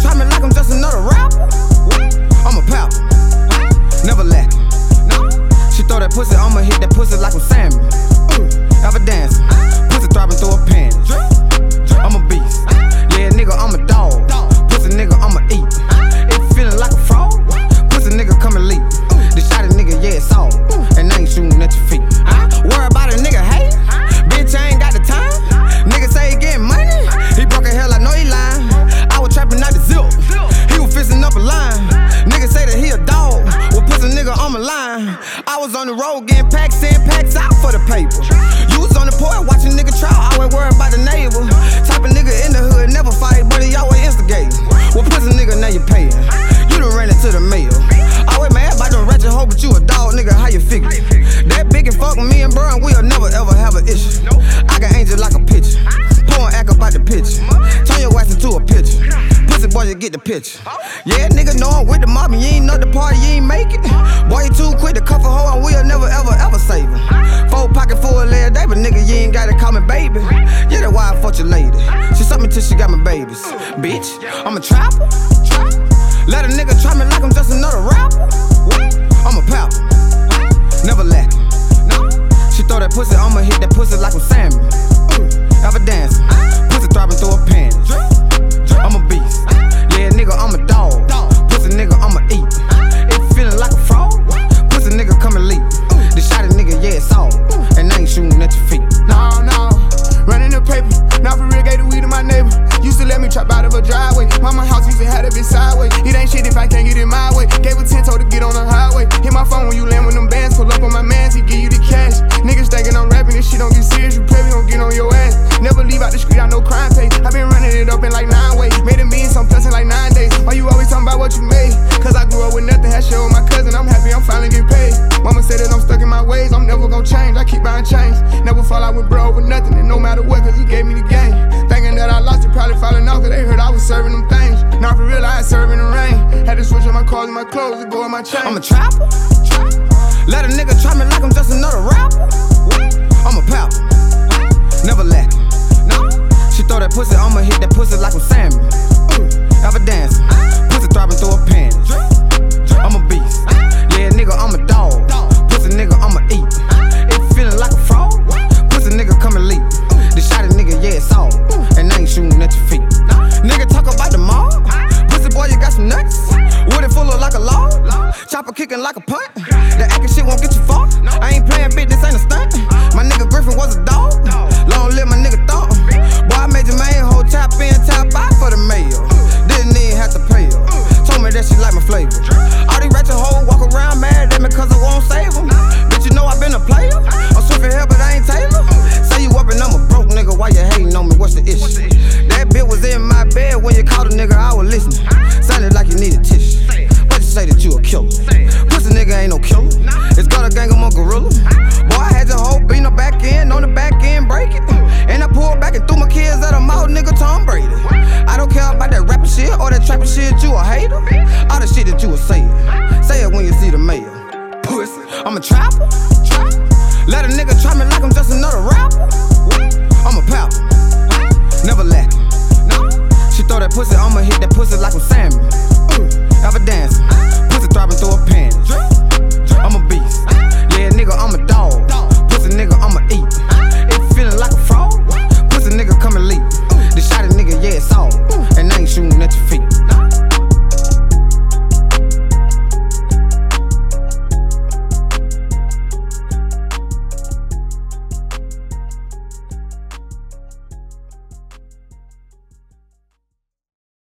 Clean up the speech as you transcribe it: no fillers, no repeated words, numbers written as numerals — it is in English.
try me like I'm just another rapper. I'm a pal, never lacking. She throw that pussy, I'ma hit that pussy like I'm Samuel. Ever dancing, pussy throbbing through a panties. I'm a beast, yeah nigga, I'm a dog. Pussy nigga, I'ma eat. If you feeling like a fraud, pussy nigga come and leave. The shot a nigga, yeah it's all, and I ain't shooting at your feet. Worry about a nigga, hey, bitch I ain't got the time. Nigga say he getting money, he broke a hell, I know he lying. I was trapping out the zip, he was fisting up a line. Nigga say that he a dog, well pussy nigga I'm a line. I was on the road getting packs in, packs out for the paper. You was on the porch watching nigga try, I always worried about the neighbor. Type of nigga in the hood, never fight, but he always instigating. Well pussy nigga, now you paying, you done ran into the mail. Always mad about them ratchet hoe, but you a dog nigga, how you figure? That big and fuck me and bro, we'll never ever have an issue. I got angel like a picture, pour and act about the picture. Turn your ass into a picture, pussy boy you get the picture. Yeah nigga know I'm with the mob and you ain't know the party, you ain't make it. Boy you too quick to cuff a hoe and we'll never ever ever save her. Full pocket full of lead day, but nigga you ain't gotta call me baby. Yeah that's why I fucked your lady, she sucked me till she got my babies. Bitch, I'm a trapper, let a nigga try me like I'm just another rapper. I'm a pal, never lacking. She throw that pussy, I'ma hit that pussy like I'm Samuel. Ever dancing, pussy throbbing through a panties. I'm a beast, yeah nigga I'm a dog. Pussy nigga I'ma eat. If you feeling like a fraud, pussy nigga come and leave. The shot a nigga, yeah it's all, and I ain't shooting at your feet. No, running the paper, now for real gave the weed to my neighbor. Used to let me trap out of a driveway. Mama house used to have a bitch sideways. It ain't shit if I can't get it my way. Gave her 10 told to get on the highway. Hit my phone when you land with them bands. Pull up on my mans, he give you the cash. Niggas thinking I'm rapping, this shit don't get serious. You play, we gon' get on your ass. Never leave out the street, I know crime pay. I been running it up in like 9 ways. Made a million, some plus in like 9 days. Why you always talking about what you made? Cause I grew up with nothing, had shit with my cousin. I'm happy I'm finally getting paid. Mama said that I'm stuck in my ways, I'm never gon' change. I keep buying chains. Never fall out with bro over nothing, and no matter what, cause he gave me the game. Thinking that I lost it, probably falling off, cause they heard I was serving them things. Now for real, I had serving the rain. Had to switch up my clothes and my clothes to go in my chain. I'm a trapper, let a nigga try me like I'm just another rapper. I'm a pal, never lacking. She throw that pussy, I'ma hit that pussy like I'm Samuel. Ever dancing, pussy throbbing through a panties. I'm a beast, yeah nigga I'm a dog. Pussy nigga I'ma eat. If you feeling like a fraud, pussy nigga come and leave. The shot a nigga, yeah it's all, and I ain't shooting at your feet. Nigga talk about the mob, pussy boy you got some nuts. Wood it full of like a log, chopper kicking like a punt. The acting shit won't get you far. I ain't playing bitch, this ain't a stunt. My nigga Griffin was a dog, long live my nigga thought. Boy I made your main hoe top in, top out for the mail. Didn't even have to pay her, told me that she like my flavor. All these ratchet hoes walk around mad at me cause I won't save them. Bitch you know I been a player, I'm swift hell but I ain't Taylor. Say you up and I'm a broke nigga, why you hating on me, what's the issue? That bitch was in my bed when you called a nigga, I was listening. Sounded like you needed tissue, but you say that you a killer. Pussy nigga ain't no killer, it's got a gang of my gorilla. Boy I had your whole beat on the back end, break it. And I pulled back and threw my kids at a mouth, nigga Tom Brady. I don't care about that rapping shit or that trapping shit, you a hater. All the shit that you was saying, say it when you see the mail. Pussy, I'm a trapper, let a nigga try me like I'm just another rapper. I'm a pal, never lacking. She throw that pussy, I'ma hit that pussy like I'm Sam.